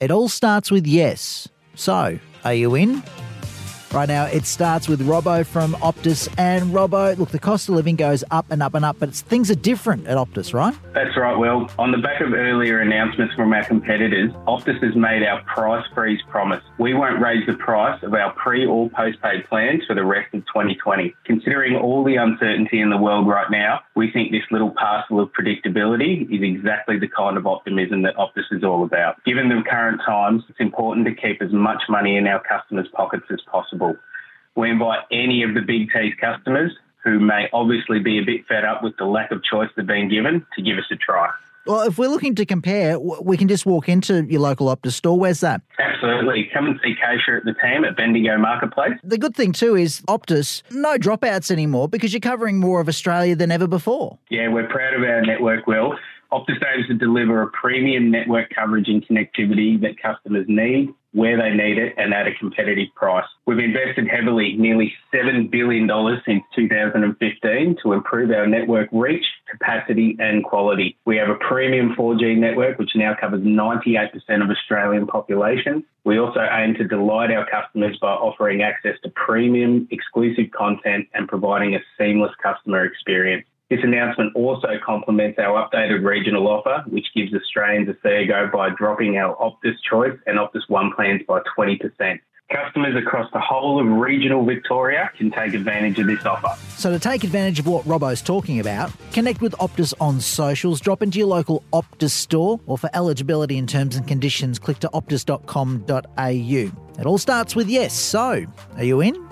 It all starts with yes. So, are you in? Right now, it starts with Robbo from Optus. And Robbo, look, the cost of living goes up and up and up, but things are different at Optus, right? That's right, Will. On the back of earlier announcements from our competitors, Optus has made our price freeze promise. We won't raise the price of our pre- or postpaid plans for the rest of 2020. Considering all the uncertainty in the world right now, we think this little parcel of predictability is exactly the kind of optimism that Optus is all about. Given the current times, it's important to keep as much money in our customers' pockets as possible. We invite any of the Big T's customers who may obviously be a bit fed up with the lack of choice they've been given to give us a try. Well, if we're looking to compare, we can just walk into your local Optus store. Where's that? Absolutely. Come and see Keisha at the team at Bendigo Marketplace. The good thing too is Optus, no dropouts anymore because you're covering more of Australia than ever before. Yeah, we're proud of our network, Will. Optus aims to deliver a premium network coverage and connectivity that customers need, where they need it, and at a competitive price. We've invested heavily, nearly $7 billion since 2015, to improve our network reach, capacity and quality. We have a premium 4G network which now covers 98% of Australian population. We also aim to delight our customers by offering access to premium, exclusive content and providing a seamless customer experience. This announcement also complements our updated regional offer, which gives Australians a fair go by dropping our Optus Choice and Optus One plans by 20%. Customers across the whole of regional Victoria can take advantage of this offer. So to take advantage of what Robbo's talking about, connect with Optus on socials, drop into your local Optus store, or for eligibility and terms and conditions, click to optus.com.au. It all starts with yes. So, are you in?